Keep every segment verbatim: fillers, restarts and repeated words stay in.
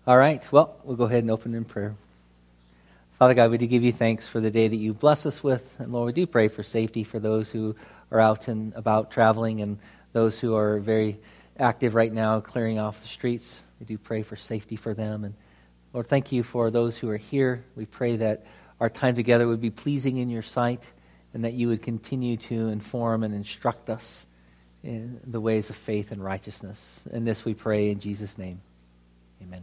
All right, well, we'll go ahead and open in prayer. Father God, we do give you thanks for the day that you bless us with. And Lord, we do pray for safety for those who are out and about traveling and those who are very active right now clearing off the streets. We do pray for safety for them. And Lord, thank you for those who are here. We pray that our time together would be pleasing in your sight and that you would continue to inform and instruct us in the ways of faith and righteousness. And this we pray in Jesus' name. Amen.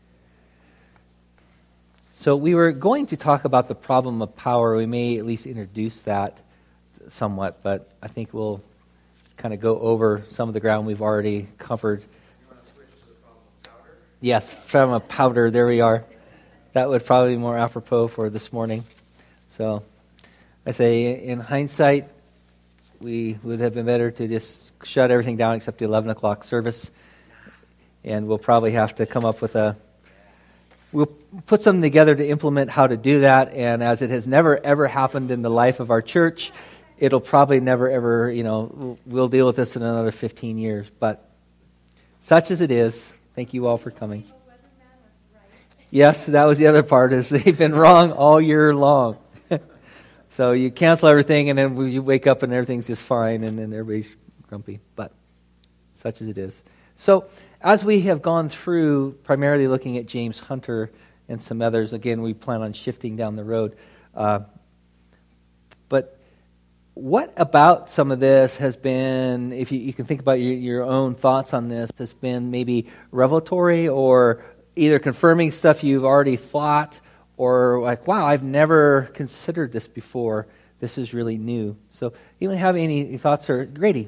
So we were going to talk about the problem of power. We may at least introduce that somewhat, but I think we'll kind of go over some of the ground we've already covered. You want to switch to the problem of powder? Yes, problem of powder, there we are. That would probably be more apropos for this morning. So I say, in hindsight, we would have been better to just shut everything down except the eleven o'clock service, and we'll probably have to come up with a We'll put something together to implement how to do that, and as it has never, ever happened in the life of our church, it'll probably never, ever, you know, we'll deal with this in another fifteen years. But such as it is, thank you all for coming. Yes, that was the other part, is they've been wrong all year long. So you cancel everything, and then you wake up and everything's just fine, and then everybody's grumpy. But such as it is. So as we have gone through, primarily looking at James Hunter and some others, again, we plan on shifting down the road. Uh, but what about some of this has been, if you, you can think about your, your own thoughts on this, has been maybe revelatory or either confirming stuff you've already thought, or like, wow, I've never considered this before. This is really new. So you don't have any thoughts? Or Grady?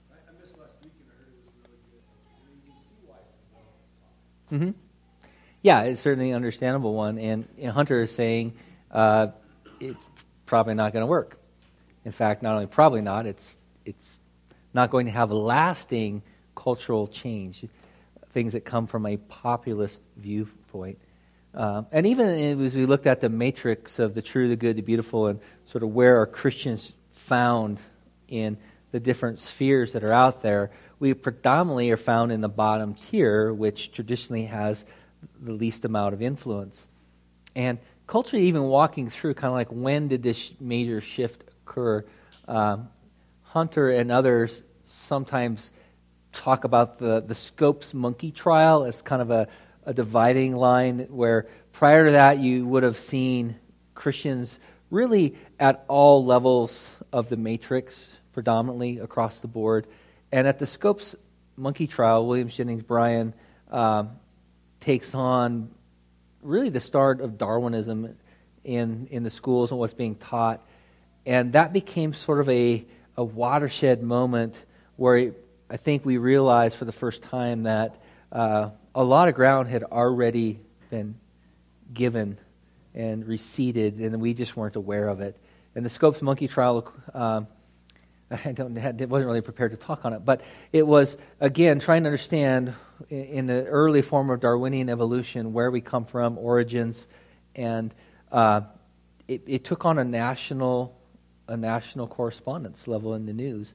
Mm-hmm. Yeah, it's certainly an understandable one. And, and Hunter is saying uh, it's probably not going to work. In fact, not only probably not, it's it's not going to have a lasting cultural change, things that come from a populist viewpoint. Um, and even as we looked at the matrix of the true, the good, the beautiful, and sort of where are Christians found in the different spheres that are out there, we predominantly are found in the bottom tier, which traditionally has the least amount of influence. And culturally, even walking through, kind of like, when did this major shift occur? Um, Hunter and others sometimes talk about the, the Scopes monkey trial as kind of a, a dividing line, where prior to that you would have seen Christians really at all levels of the matrix, predominantly across the board. And at the Scopes monkey trial, William Jennings Bryan um, takes on really the start of Darwinism in, in the schools and what's being taught. And that became sort of a, a watershed moment where I think we realized for the first time that uh, a lot of ground had already been given and receded, and we just weren't aware of it. And the Scopes monkey trial, um, I don't, wasn't really prepared to talk on it, but it was, again, trying to understand in the early form of Darwinian evolution where we come from, origins, and uh, it, it took on a national, a national correspondence level in the news.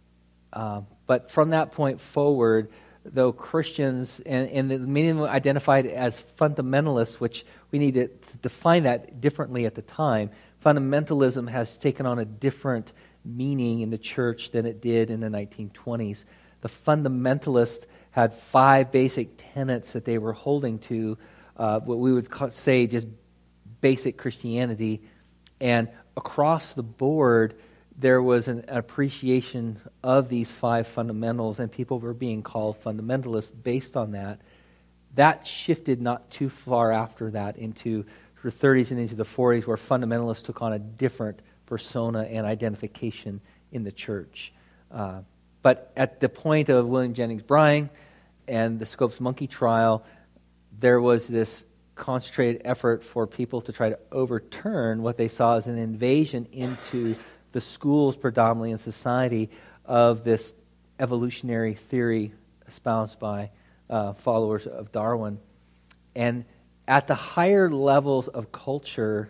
Uh, but from that point forward, though Christians, and, and the meaning identified as fundamentalists, which we need to define that differently at the time, fundamentalism has taken on a different meaning in the church than it did in the nineteen twenties. The fundamentalists had five basic tenets that they were holding to, uh, what we would call, say just basic Christianity, and across the board there was an appreciation of these five fundamentals, and people were being called fundamentalists based on that. That shifted not too far after that into the thirties and into the forties, where fundamentalists took on a different persona and identification in the church. Uh, but at the point of William Jennings Bryan and the Scopes monkey trial, there was this concentrated effort for people to try to overturn what they saw as an invasion into the schools, predominantly in society, of this evolutionary theory espoused by uh, followers of Darwin. And at the higher levels of culture,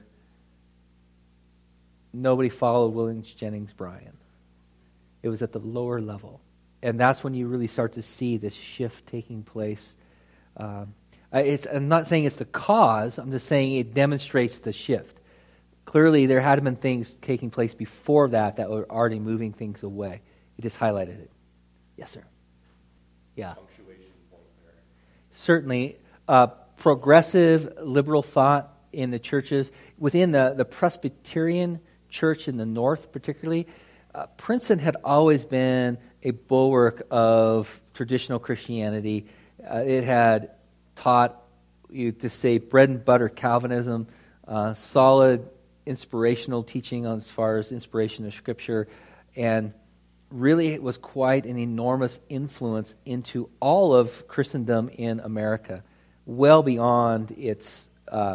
nobody followed William Jennings Bryan. It was at the lower level. And that's when you really start to see this shift taking place. Um, Uh, it's, I'm not saying it's the cause. I'm just saying it demonstrates the shift. Clearly, there had been things taking place before that that were already moving things away. It just highlighted it. Yes, sir. Yeah. Punctuation point there. Certainly, uh, progressive liberal thought in the churches, within the, the Presbyterian church in the North particularly, uh, Princeton had always been a bulwark of traditional Christianity. Uh, it had taught, you to say, bread and butter Calvinism, uh, solid inspirational teaching on as far as inspiration of Scripture, and really it was quite an enormous influence into all of Christendom in America, well beyond its uh,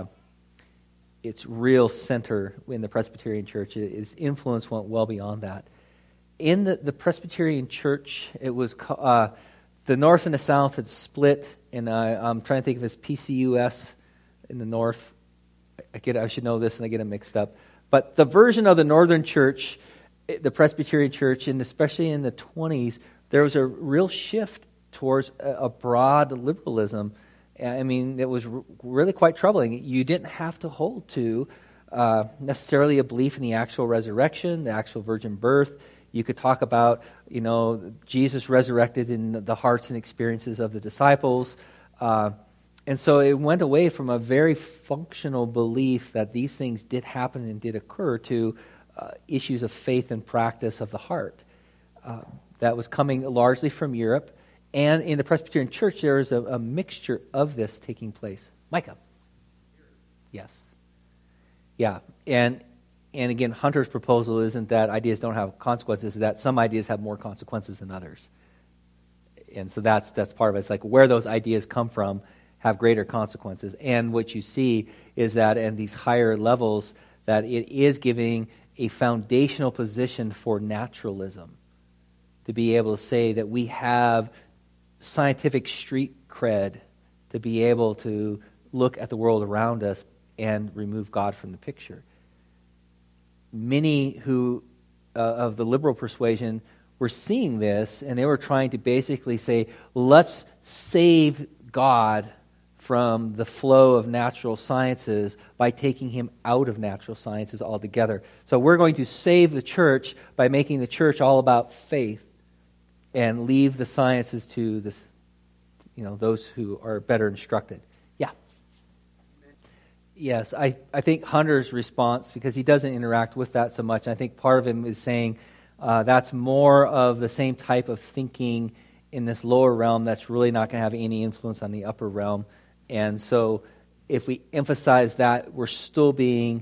its real center in the Presbyterian Church. Its influence went well beyond that. In the, the Presbyterian Church, it was uh, the North and the South had split, and I, I'm trying to think of it as P C U S in the North. I get I should know this, and I get it mixed up. But the version of the Northern Church, the Presbyterian Church, and especially in the twenties, there was a real shift towards a, a broad liberalism. I mean, it was r- really quite troubling. You didn't have to hold to uh, necessarily a belief in the actual resurrection, the actual virgin birth. You could talk about, you know, Jesus resurrected in the hearts and experiences of the disciples. Uh, and so it went away from a very functional belief that these things did happen and did occur to uh, issues of faith and practice of the heart. Uh, that was coming largely from Europe. And in the Presbyterian Church, there is a, a mixture of this taking place. Micah? Yes. Yeah. And and again, Hunter's proposal isn't that ideas don't have consequences, it's that some ideas have more consequences than others. And so that's that's part of it. It's like where those ideas come from have greater consequences. And what you see is that in these higher levels, that it is giving a foundational position for naturalism. To be able to say that we have scientific street cred to be able to look at the world around us and remove God from the picture. Many who uh, of the liberal persuasion were seeing this, and they were trying to basically say, let's save God from the flow of natural sciences by taking him out of natural sciences altogether. So we're going to save the church by making the church all about faith and leave the sciences to this, you know, those who are better instructed. Yeah. Yes, I, I think Hunter's response, because he doesn't interact with that so much, I think part of him is saying uh, that's more of the same type of thinking in this lower realm that's really not going to have any influence on the upper realm. And so if we emphasize that, we're still being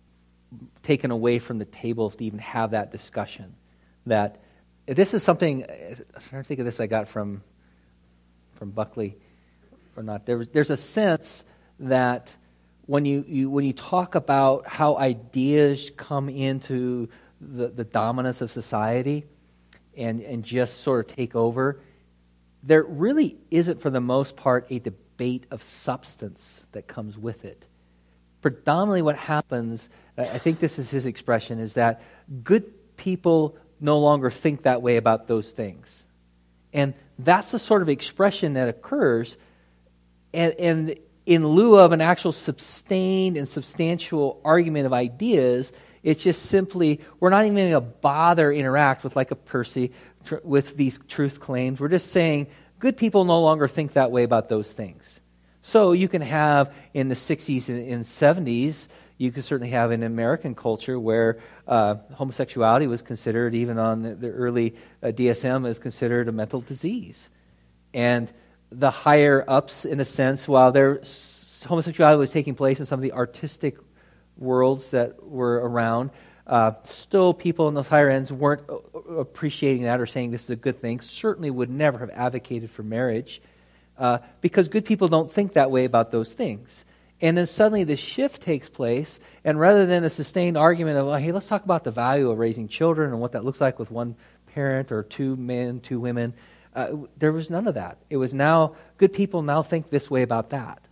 taken away from the table to even have that discussion. That this is something, I'm trying to think of this I got from from Buckley or not. There, there's a sense that when you, you when you talk about how ideas come into the, the dominance of society and, and just sort of take over, there really isn't, for the most part, a debate of substance that comes with it. Predominantly what happens, I think this is his expression, is that good people no longer think that way about those things. And that's the sort of expression that occurs, and, and in lieu of an actual sustained and substantial argument of ideas, it's just simply, we're not even going to bother interact with, like a Percy, tr- with these truth claims. We're just saying, good people no longer think that way about those things. So you can have in the sixties and, and seventies, you could certainly have in American culture where uh, homosexuality was considered, even on the, the early uh, D S M, as considered a mental disease. And the higher ups, in a sense, while there homosexuality was taking place in some of the artistic worlds that were around, uh, still people in those higher ends weren't appreciating that or saying this is a good thing. Certainly would never have advocated for marriage uh, because good people don't think that way about those things. And then suddenly this shift takes place, and rather than a sustained argument of, well, hey, let's talk about the value of raising children and what that looks like with one parent or two men, two women, uh, there was none of that. It was now, good people now think this way about that.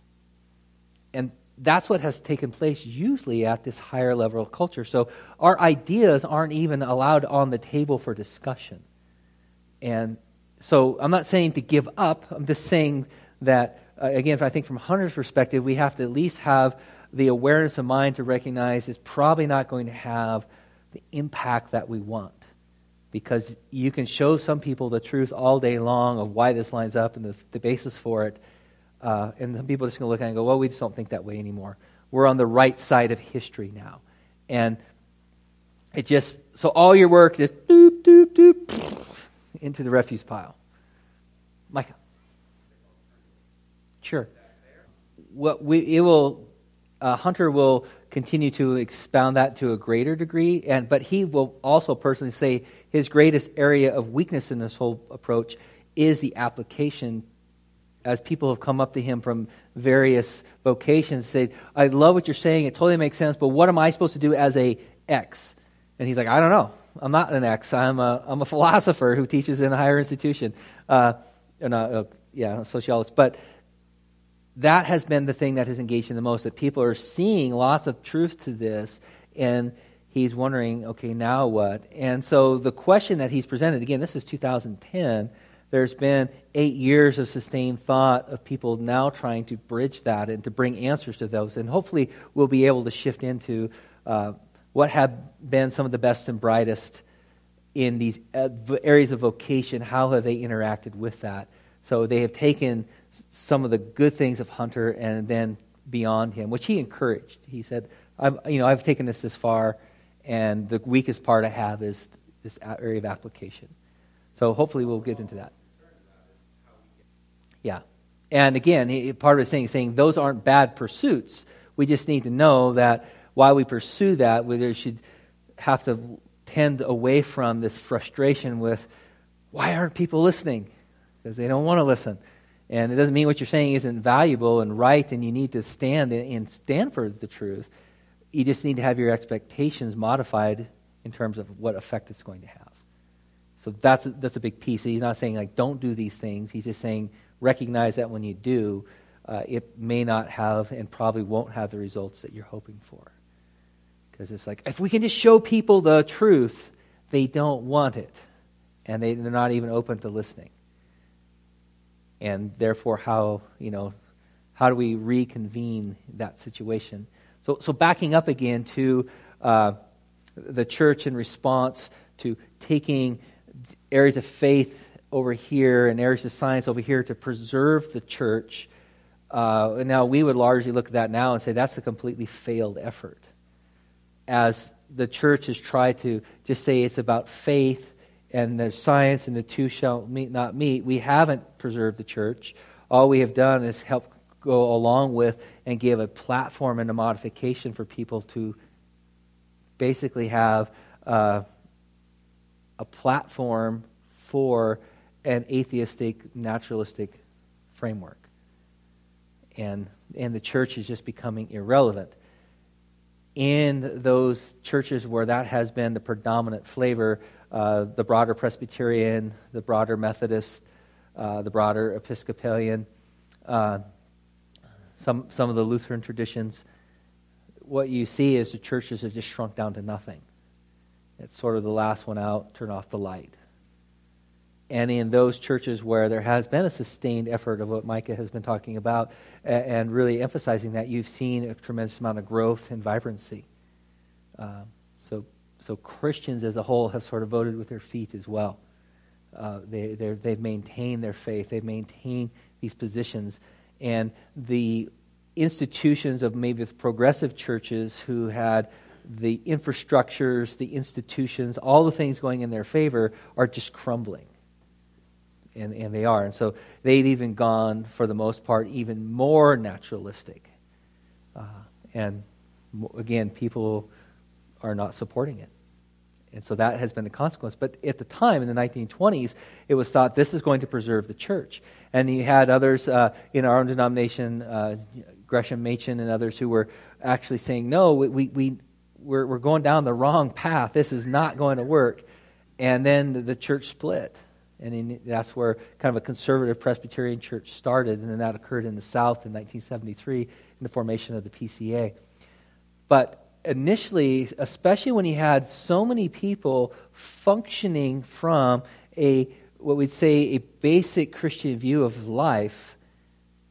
And that's what has taken place usually at this higher level of culture. So our ideas aren't even allowed on the table for discussion. And so I'm not saying to give up, I'm just saying that uh, again, I think from Hunter's perspective, we have to at least have the awareness of mind to recognize it's probably not going to have the impact that we want. Because you can show some people the truth all day long of why this lines up and the, the basis for it. Uh, and some people are just going to look at it and go, well, we just don't think that way anymore. We're on the right side of history now. And it just, so all your work just doop, doop, doop, into the refuse pile. Micah. Sure. What we, it will, uh, Hunter will continue to expound that to a greater degree, and but he will also personally say his greatest area of weakness in this whole approach is the application, as people have come up to him from various vocations, say, I love what you're saying, it totally makes sense, but what am I supposed to do as a X? And he's like, I don't know. I'm not an X. I'm a, I'm a philosopher who teaches in a higher institution. Uh, and, uh, yeah, a sociologist. But that has been the thing that has engaged him the most, that people are seeing lots of truth to this, and he's wondering, okay, now what? And so the question that he's presented, again, this is two thousand ten, there's been eight years of sustained thought of people now trying to bridge that and to bring answers to those, and hopefully we'll be able to shift into uh, what have been some of the best and brightest in these areas of vocation. How have they interacted with that? So they have taken some of the good things of Hunter and then beyond him, which he encouraged. He said, I've, you know, I've taken this this far, and the weakest part I have is this area of application. So hopefully we'll get into that. Yeah. And again, he, part of it is saying, saying those aren't bad pursuits. We just need to know that while we pursue that, we there should have to tend away from this frustration with, why aren't people listening? Because they don't want to listen. And it doesn't mean what you're saying isn't valuable and right, and you need to stand and stand for the truth. You just need to have your expectations modified in terms of what effect it's going to have. So that's a, that's a big piece. He's not saying, like, don't do these things. He's just saying, recognize that when you do, uh, it may not have and probably won't have the results that you're hoping for. Because it's like, if we can just show people the truth, they don't want it. And they, they're not even open to listening. And therefore, how, you know, how do we reconvene that situation? So, so backing up again to uh, the church in response to taking areas of faith over here and areas of science over here to preserve the church. Uh, now, we would largely look at that now and say that's a completely failed effort. As the church has tried to just say it's about faith and there's science and the two shall meet, not meet, we haven't preserved the church. All we have done is help go along with and give a platform and a modification for people to basically have uh, a platform for an atheistic, naturalistic framework. And, and the church is just becoming irrelevant. In those churches where that has been the predominant flavor, uh, the broader Presbyterian, the broader Methodist, uh, the broader Episcopalian, uh, some some of the Lutheran traditions, what you see is the churches have just shrunk down to nothing. It's sort of the last one out, turn off the light. And in those churches where there has been a sustained effort of what Micah has been talking about and really emphasizing that, you've seen a tremendous amount of growth and vibrancy. Uh, so so Christians as a whole have sort of voted with their feet as well. Uh, they, they've maintained their faith. They've maintained these positions. And the institutions of maybe the progressive churches who had the infrastructures, the institutions, all the things going in their favor are just crumbling. And, and they are. And so they've even gone, for the most part, even more naturalistic. Uh, and again, people are not supporting it. And so that has been the consequence. But at the time, in the nineteen twenties, it was thought this is going to preserve the church. And you had others uh, in our own denomination, uh, Gresham Machen and others, who were actually saying, no, we, we, we, we're, we're going down the wrong path. This is not going to work. And then the, the church split. And in, that's where kind of a conservative Presbyterian church started, and then that occurred in the South in nineteen seventy-three in the formation of the P C A. But initially, especially when you had so many people functioning from a what we'd say a basic Christian view of life,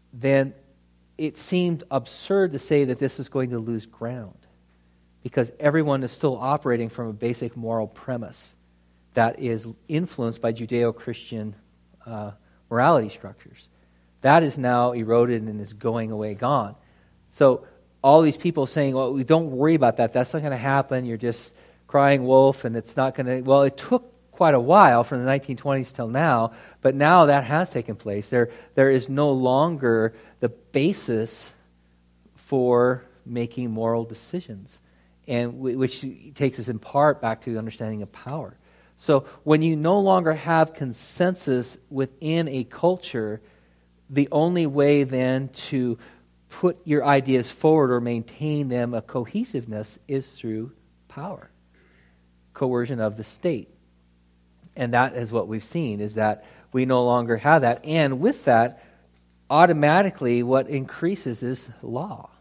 then it seemed absurd to say that this is going to lose ground, because everyone is still operating from a basic moral premise that is influenced by Judeo-Christian uh, morality structures. That is now eroded and is going away, gone. So all these people saying, well, we don't worry about that. That's not going to happen. You're just crying wolf, and it's not going to... Well, it took quite a while from the nineteen twenties till now, but now that has taken place. There, there is no longer the basis for making moral decisions, and w- which takes us in part back to the understanding of power. So when you no longer have consensus within a culture, the only way then to put your ideas forward or maintain them a cohesiveness is through power, coercion of the state. And that is what we've seen, is that we no longer have that. And with that, automatically what increases is law.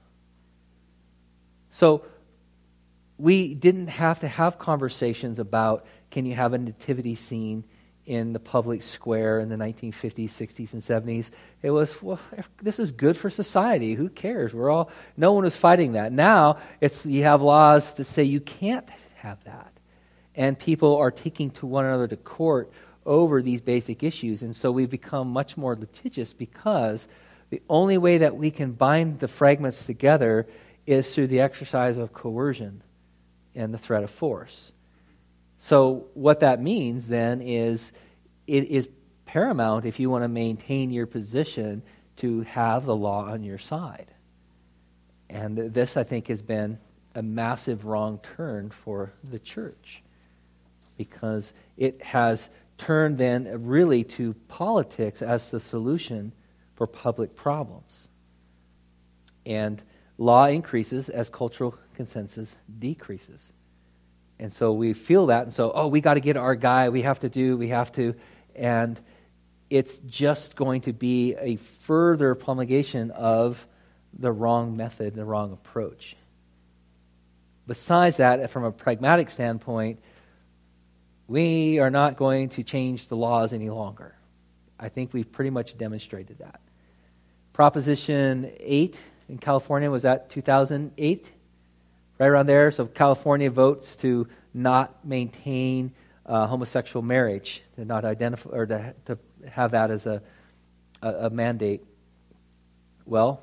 So we didn't have to have conversations about, can you have a nativity scene in the public square in the nineteen fifties, sixties, and seventies. It was, well, this is good for society. Who cares? We're all, no one was fighting that. Now, it's you have laws to say you can't have that. And people are taking to one another to court over these basic issues. And so we've become much more litigious, because the only way that we can bind the fragments together is through the exercise of coercion and the threat of force. So what that means then is it is paramount, if you want to maintain your position, to have the law on your side. And this, I think, has been a massive wrong turn for the church, because it has turned then really to politics as the solution for public problems. And law increases as cultural consensus decreases. And so we feel that, and so, oh, we got to get our guy, we have to do, we have to, and it's just going to be a further promulgation of the wrong method, the wrong approach. Besides that, from a pragmatic standpoint, we are not going to change the laws any longer. I think we've pretty much demonstrated that. Proposition eight in California, was that two thousand eight? Right around there. So California votes to not maintain uh, homosexual marriage, to not identify, or to, to have that as a, a, a mandate. Well,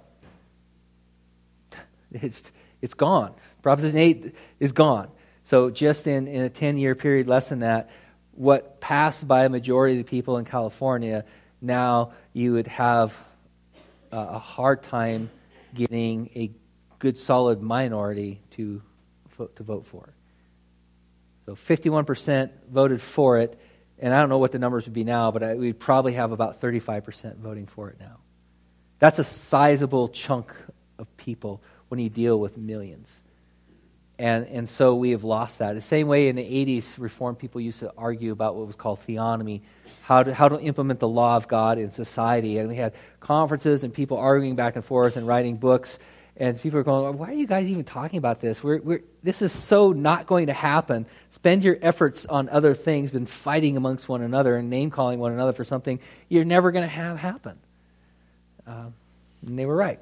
it's it's gone. Proposition eight is gone. So just in, in a ten-year period, less than that, what passed by a majority of the people in California, now you would have uh, a hard time getting a good solid minority to vote, to vote for. So fifty-one percent voted for it, and I don't know what the numbers would be now, but I, we'd probably have about thirty-five percent voting for it now. That's a sizable chunk of people when you deal with millions. And and so we have lost that. The same way in the eighties, Reformed people used to argue about what was called theonomy, how to how to implement the law of God in society. And we had conferences and people arguing back and forth and writing books. And people are going, why are you guys even talking about this? We're, we're, this is so not going to happen. Spend your efforts on other things than fighting amongst one another and name-calling one another for something you're never going to have happen. Uh, and they were right.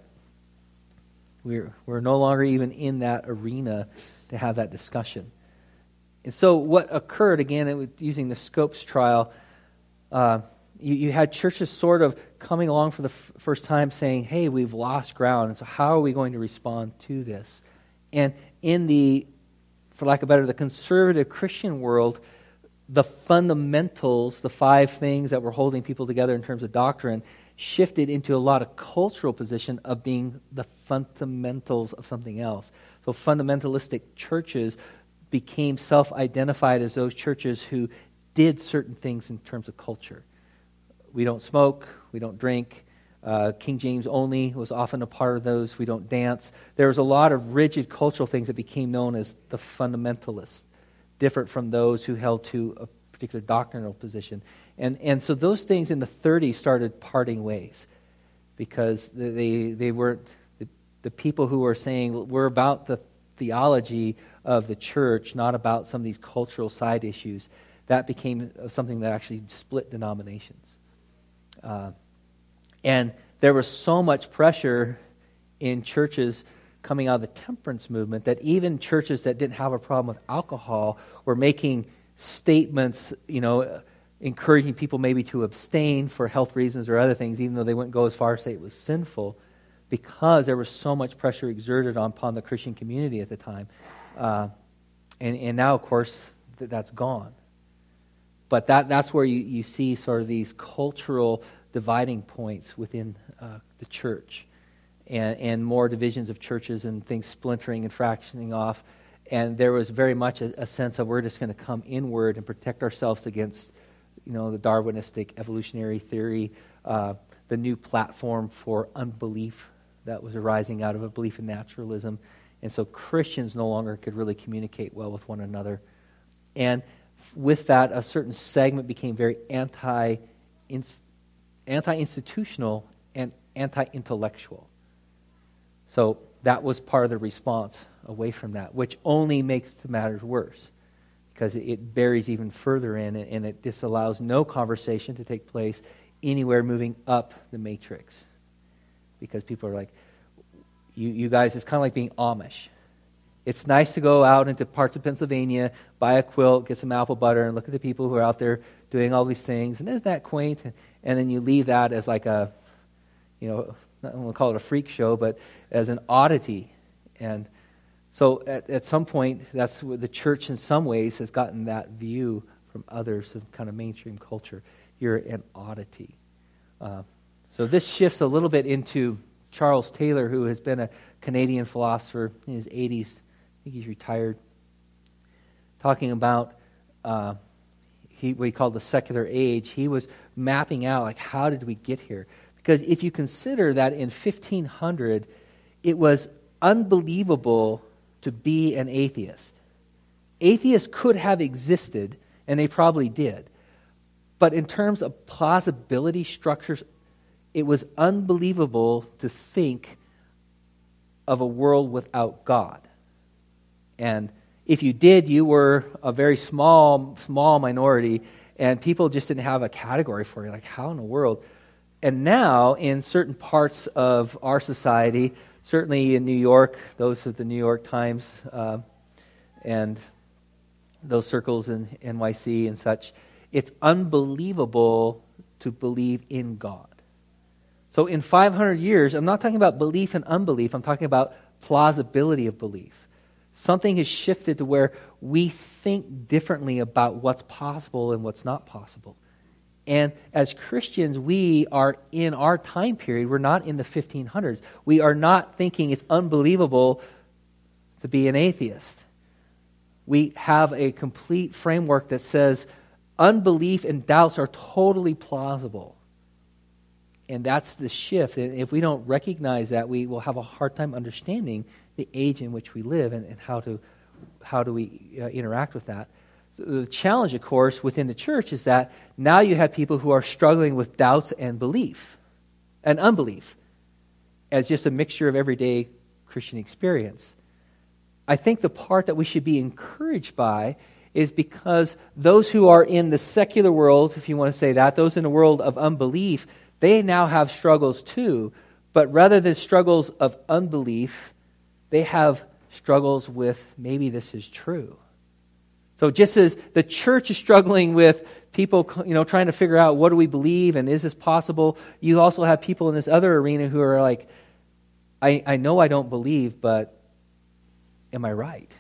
We're, we're no longer even in that arena to have that discussion. And so what occurred, again, it was using the Scopes trial, uh, you, you had churches sort of coming along for the f- first time saying, hey, we've lost ground, and so how are we going to respond to this? And in the, for lack of a better, the conservative Christian world, the fundamentals, the five things that were holding people together in terms of doctrine, shifted into a lot of cultural position of being the fundamentals of something else. So fundamentalistic churches became self-identified as those churches who did certain things in terms of culture. We don't smoke, we don't drink, uh, King James only was often a part of those, we don't dance. There was a lot of rigid cultural things that became known as the fundamentalists, different from those who held to a particular doctrinal position. And and so those things in the thirties started parting ways, because they they weren't, the, the people who were saying, we're about the theology of the church, not about some of these cultural side issues. That became something that actually split denominations. Uh, and there was so much pressure in churches coming out of the temperance movement that even churches that didn't have a problem with alcohol were making statements, you know, encouraging people maybe to abstain for health reasons or other things, even though they wouldn't go as far as say it was sinful, because there was so much pressure exerted upon the Christian community at the time. Uh, and, and now, of course, th- that's gone. But that that's where you, you see sort of these cultural dividing points within uh, the church. And, and more divisions of churches and things splintering and fractioning off. And there was very much a, a sense of we're just going to come inward and protect ourselves against, you know, the Darwinistic evolutionary theory, uh, the new platform for unbelief that was arising out of a belief in naturalism. And so Christians no longer could really communicate well with one another. And with that, a certain segment became very anti, anti-institutional and anti-intellectual. So that was part of the response away from that, which only makes the matters worse because it buries even further in and it disallows no conversation to take place anywhere moving up the matrix. Because people are like, you, you guys, it's kind of like being Amish. It's nice to go out into parts of Pennsylvania, buy a quilt, get some apple butter, and look at the people who are out there doing all these things. And isn't that quaint? And then you leave that as like a, you know, I don't want to call it a freak show, but as an oddity. And so at, at some point, that's where the church in some ways has gotten that view from others of kind of mainstream culture. You're an oddity. Uh, so this shifts a little bit into Charles Taylor, who has been a Canadian philosopher in his eighties. I think he's retired. Talking about uh, he, what he called the secular age. He was mapping out, like, how did we get here? Because if you consider that in fifteen hundred, it was unbelievable to be an atheist. Atheists could have existed, and they probably did. But in terms of plausibility structures, it was unbelievable to think of a world without God. And if you did, you were a very small, small minority, and people just didn't have a category for you. Like, how in the world? And now, in certain parts of our society, certainly in New York, those of the New York Times uh, and those circles in N Y C and such, it's unbelievable to believe in God. So in five hundred years, I'm not talking about belief and unbelief, I'm talking about plausibility of belief. Something has shifted to where we think differently about what's possible and what's not possible. And as Christians, we are in our time period. We're not in the fifteen hundreds. We are not thinking it's unbelievable to be an atheist. We have a complete framework that says unbelief and doubts are totally plausible. And that's the shift. And if we don't recognize that, we will have a hard time understanding the age in which we live and, and how to how do we uh, interact with that. The challenge, of course, within the church is that now you have people who are struggling with doubts and belief and unbelief as just a mixture of everyday Christian experience. I think the part that we should be encouraged by is because those who are in the secular world, if you want to say that, those in the world of unbelief, they now have struggles too. But rather than struggles of unbelief, they have struggles with maybe this is true. So just as the church is struggling with people, you know, trying to figure out what do we believe and is this possible, you also have people in this other arena who are like, I, I know I don't believe, but am I right?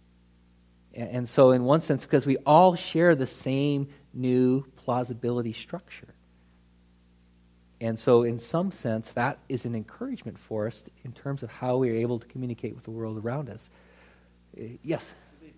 And, and so in one sense, because we all share the same new plausibility structure. And so in some sense, that is an encouragement for us in terms of how we are able to communicate with the world around us. Uh, yes?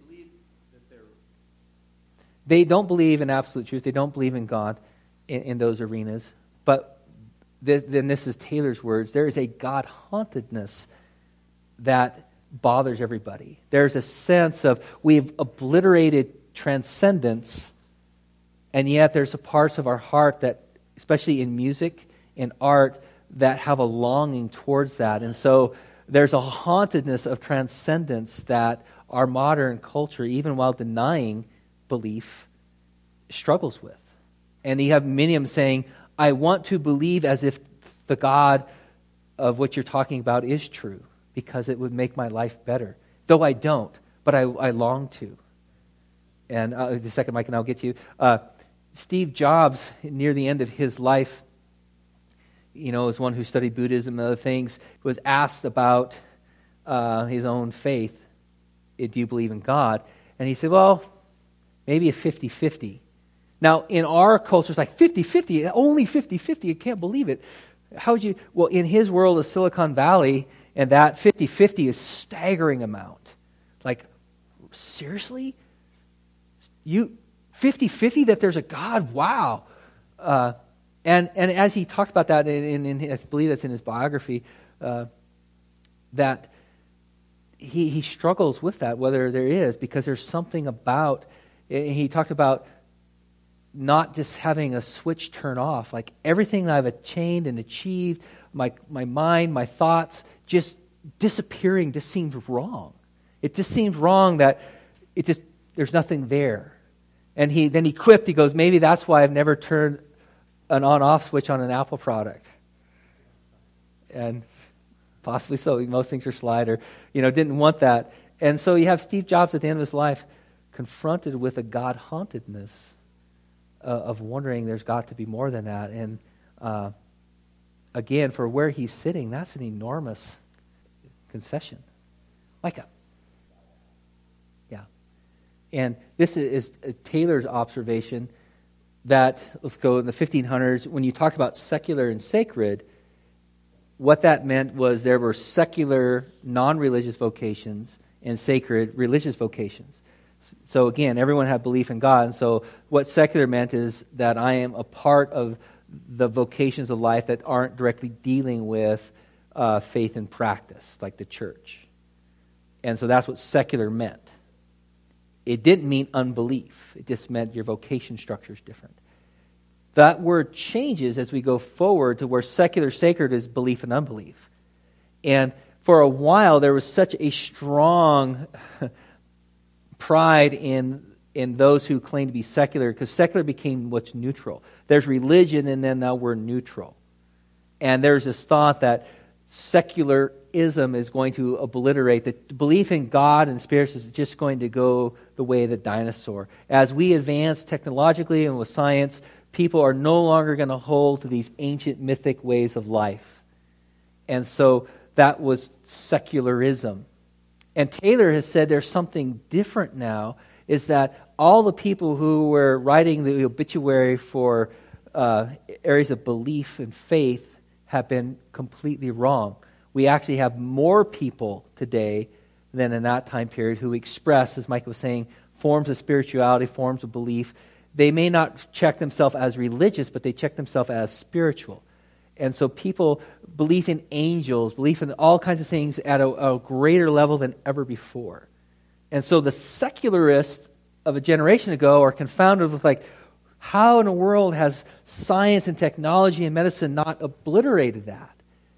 They don't believe in absolute truth. They don't believe in God in, in those arenas. But th- then this is Taylor's words. There is a God-hauntedness that bothers everybody. There's a sense of we've obliterated transcendence, and yet there's a parts of our heart that, especially in music, in art, that have a longing towards that. And so there's a hauntedness of transcendence that our modern culture, even while denying belief, struggles with. And you have many of them saying, I want to believe as if the God of what you're talking about is true, because it would make my life better. Though I don't, but I, I long to. And uh, the second, Mike, and I'll get to you. Uh, Steve Jobs, near the end of his life, you know, as one who studied Buddhism and other things, was asked about uh, his own faith. Do you believe in God? And he said, well, maybe a fifty-fifty. Now, in our culture, it's like fifty-fifty, only fifty-fifty, I can't believe it. How would you, well, in his world of Silicon Valley, and that fifty-fifty is staggering amount. Like, seriously? You fifty-fifty that there's a God? Wow. Uh, and and as he talked about that, in, in, in I believe that's in his biography, uh, that he he struggles with that, whether there is, because there's something about, he talked about not just having a switch turn off, like everything that I've attained and achieved, my my mind, my thoughts, just disappearing just seems wrong. It just seems wrong that it just, there's nothing there. And he then he quipped, he goes, maybe that's why I've never turned an on-off switch on an Apple product. And possibly so. Most things are slider. You know, didn't want that. And so you have Steve Jobs at the end of his life confronted with a God-hauntedness uh, of wondering there's got to be more than that. And uh, again, for where he's sitting, that's an enormous concession. Micah. Yeah. And this is, is Taylor's observation that, let's go in the fifteen hundreds, when you talked about secular and sacred, what that meant was there were secular, non-religious vocations and sacred, religious vocations. So again, everyone had belief in God. And so what secular meant is that I am a part of the vocations of life that aren't directly dealing with uh, faith and practice, like the church. And so that's what secular meant. It didn't mean unbelief. It just meant your vocation structure is different. That word changes as we go forward to where secular sacred is belief and unbelief. And for a while, there was such a strong pride in in those who claim to be secular, because secular became what's neutral. There's religion, and then now we're neutral. And there's this thought that secularism is going to obliterate, that belief in God and spirits is just going to go the way of the dinosaur. As we advance technologically and with science, people are no longer going to hold to these ancient mythic ways of life. And so that was secularism. And Taylor has said there's something different now, is that all the people who were writing the obituary for uh, areas of belief and faith have been completely wrong. We actually have more people today than in that time period who express, as Mike was saying, forms of spirituality, forms of belief. They may not check themselves as religious, but they check themselves as spiritual. And so people believe in angels, believe in all kinds of things at a, a greater level than ever before. And so the secularists of a generation ago are confounded with, like, how in the world has science and technology and medicine not obliterated that?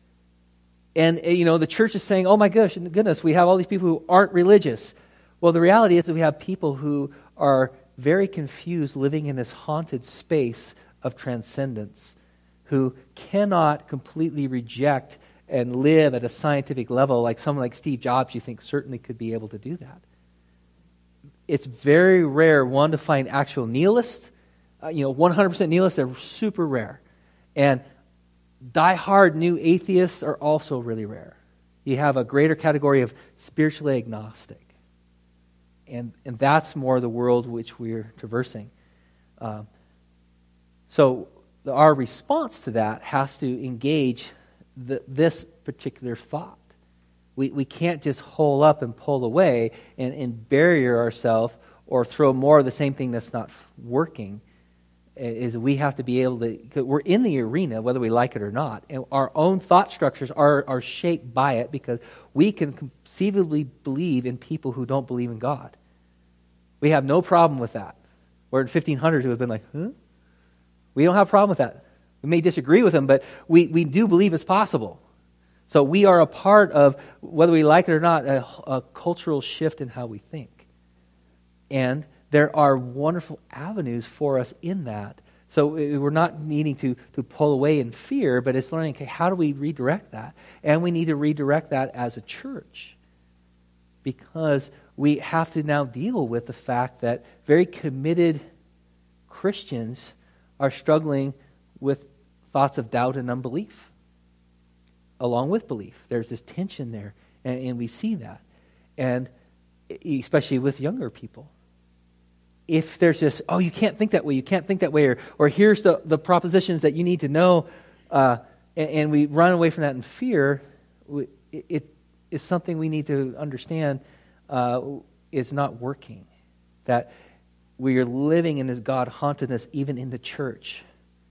And, you know, the church is saying, oh my gosh, goodness, we have all these people who aren't religious. Well, the reality is that we have people who are very confused, living in this haunted space of transcendence, who cannot completely reject and live at a scientific level like someone like Steve Jobs, you think, certainly could be able to do that. It's very rare, one, to find actual nihilists. Uh, you know, one hundred percent nihilists are super rare. And die-hard new atheists are also really rare. You have a greater category of spiritually agnostic. And and that's more the world which we're traversing. Um, so the, our response to that has to engage the, this particular thought. We we can't just hole up and pull away and, and barrier ourselves or throw more of the same thing that's not working. Is we have to be able to, we're in the arena whether we like it or not, and our own thought structures are, are shaped by it, because we can conceivably believe in people who don't believe in God. We have no problem with that. We're in fifteen hundred who have been like, huh? We don't have a problem with that. We may disagree with them, but we, we do believe it's possible. So we are a part of, whether we like it or not, a, a cultural shift in how we think. And there are wonderful avenues for us in that, So we're not needing to, to pull away in fear, but it's learning, okay, how do we redirect that? And we need to redirect that as a church, because we have to now deal with the fact that very committed Christians are struggling with thoughts of doubt and unbelief along with belief. There's this tension there, and, and we see that. And especially with younger people. If there's this, oh, you can't think that way, you can't think that way, or, or here's the, the propositions that you need to know, uh, and, and we run away from that in fear, we, it, it is something we need to understand uh, is not working. That we are living in this God-hauntedness even in the church.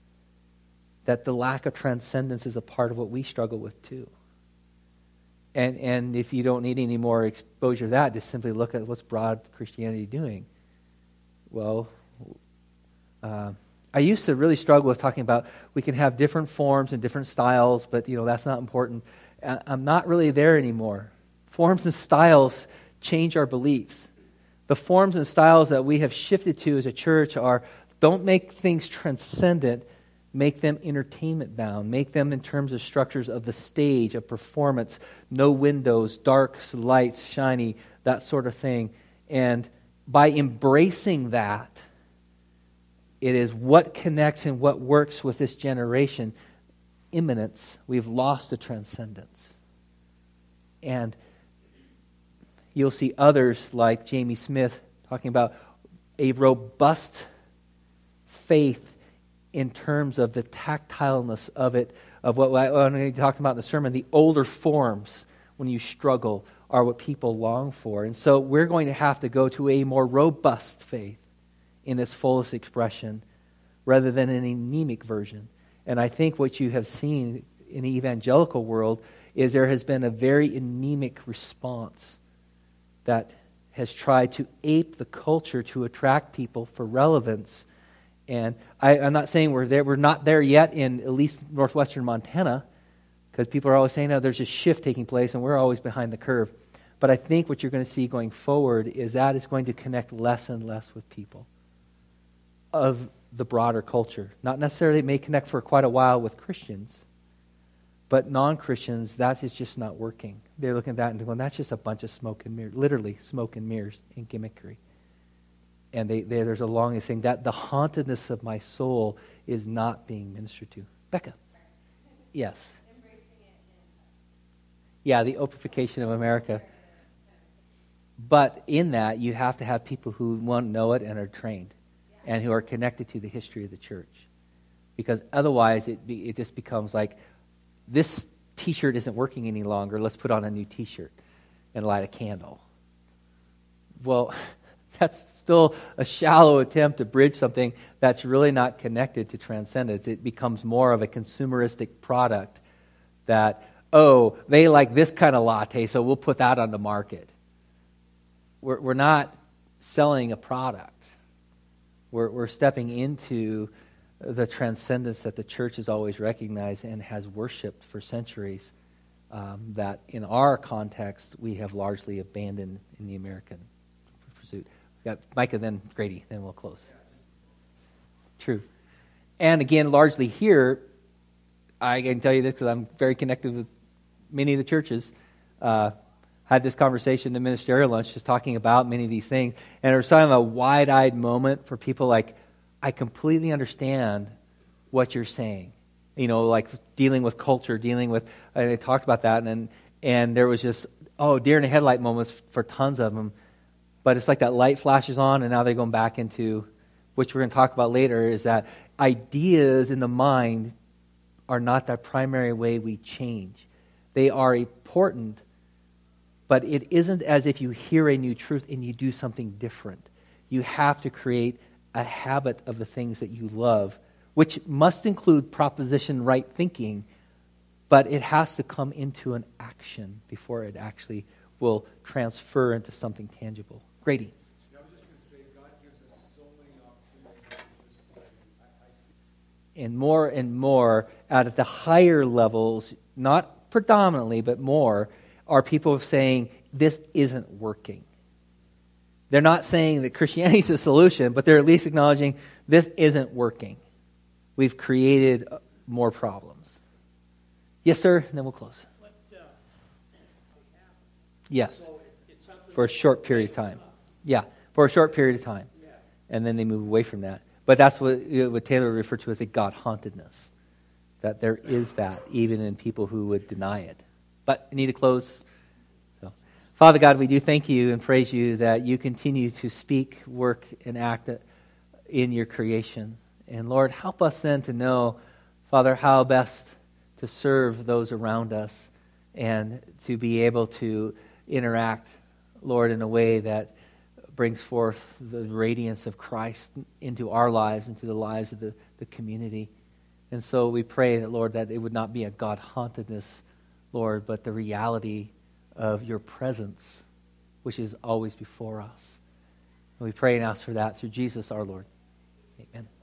That the lack of transcendence is a part of what we struggle with too. And and if you don't need any more exposure to that, just simply look at what's broad Christianity doing. Well, uh, I used to really struggle with talking about we can have different forms and different styles, but you know that's not important. I, I'm not really there anymore. Forms and styles change our beliefs. The forms and styles that we have shifted to as a church are, don't make things transcendent, make them entertainment bound, make them in terms of structures of the stage, of performance, no windows, dark lights, shiny, that sort of thing. And by embracing that, it is what connects and what works with this generation. Immanence, we've lost the transcendence. And you'll see others like Jamie Smith talking about a robust faith in terms of the tactileness of it, of what I talked about in the sermon. The older forms, when you struggle, are what people long for. And so we're going to have to go to a more robust faith in its fullest expression rather than an anemic version. And I think what you have seen in the evangelical world is there has been a very anemic response that has tried to ape the culture to attract people for relevance. And I, I'm not saying we're there. We're not there yet in at least northwestern Montana, because people are always saying, no, there's a shift taking place, and we're always behind the curve. But I think what you're going to see going forward is that is going to connect less and less with people of the broader culture. Not necessarily it may connect for quite a while with Christians, but non-Christians, that is just not working. They're looking at that and going, that's just a bunch of smoke and mirrors, literally smoke and mirrors and gimmickry. And they, they, there's a longing saying that the hauntedness of my soul is not being ministered to. Becca. Yes. Yeah, the opification of America. But in that, you have to have people who, one, know it and are trained and who are connected to the history of the church. Because otherwise, it be, it just becomes like, this T-shirt isn't working any longer, let's put on a new T-shirt and light a candle. Well, that's still a shallow attempt to bridge something that's really not connected to transcendence. It becomes more of a consumeristic product that, oh, they like this kind of latte, so we'll put that on the market. We're, we're not selling a product. We're, we're stepping into the transcendence that the church has always recognized and has worshipped for centuries, um, that in our context we have largely abandoned in the American pursuit. We got Micah, then Grady, then we'll close. True. And again, largely here, I can tell you this because I'm very connected with many of the churches. Uh, had this conversation in the ministerial lunch just talking about many of these things, and it was kind of a wide-eyed moment for people like, I completely understand what you're saying. You know, like dealing with culture, dealing with, and they talked about that, and and there was just, oh, deer in the headlight moments for tons of them. But it's like that light flashes on, and now they're going back into, which we're going to talk about later, is that ideas in the mind are not that primary way we change. They are important, but it isn't as if you hear a new truth and you do something different. You have to create a habit of the things that you love, which must include proposition right thinking, but it has to come into an action before it actually will transfer into something tangible. Grady. Yeah, I was just going to say, God gives us so many opportunities. I, I see. And more and more, out at the higher levels, not predominantly, but more, are people saying, this isn't working. They're not saying that Christianity is the solution, but they're at least acknowledging this isn't working. we've created more problems. Yes, sir, and then we'll close. What, uh, Yes, so it's, it's something for a short period of time. Yeah, for a short period of time. Yeah. And then they move away from that. But that's what, what Taylor referred to as a God-hauntedness, that there is that even in people who would deny it. But I need to close. So, Father God, we do thank you and praise you that you continue to speak, work, and act in your creation. And Lord, help us then to know, Father, how best to serve those around us and to be able to interact, Lord, in a way that brings forth the radiance of Christ into our lives, into the lives of the, the community. And so we pray that, Lord, that it would not be a God-hauntedness, Lord, but the reality of your presence, which is always before us. And we pray and ask for that through Jesus our Lord. Amen.